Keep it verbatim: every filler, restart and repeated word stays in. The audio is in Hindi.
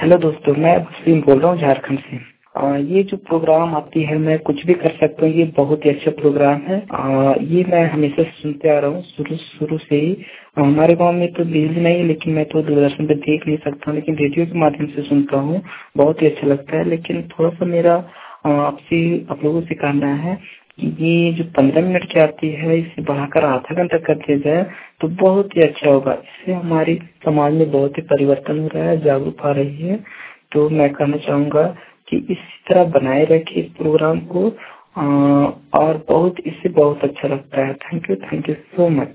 हेलो दोस्तों, मैं वसीम बोल रहा हूँ झारखंड से। आ, ये जो प्रोग्राम आती है मैं कुछ भी कर सकता हूँ, ये बहुत ही अच्छा प्रोग्राम है। आ, ये मैं हमेशा सुनते आ रहा हूँ शुरू शुरू से ही। हमारे गांव में तो बिजली नहीं है, लेकिन मैं तो दूरदर्शन पे देख नहीं सकता हूँ, लेकिन रेडियो के माध्यम से सुनता हूँ। बहुत ही अच्छा लगता है। लेकिन थोड़ा सा मेरा आ, आपसे आप लोगों से कहना है कि ये जो पंद्रह मिनट की आती है इसे बढ़ाकर आधा घंटा कर दिया जाए तो बहुत ही अच्छा होगा। इससे हमारी समाज में बहुत ही परिवर्तन हो रहा है, जागरूक आ रही है। तो मैं कहना चाहूंगा कि इसी तरह बनाए रखिए इस प्रोग्राम को। आ, और बहुत इससे बहुत अच्छा लगता है। Thank you, thank you so much.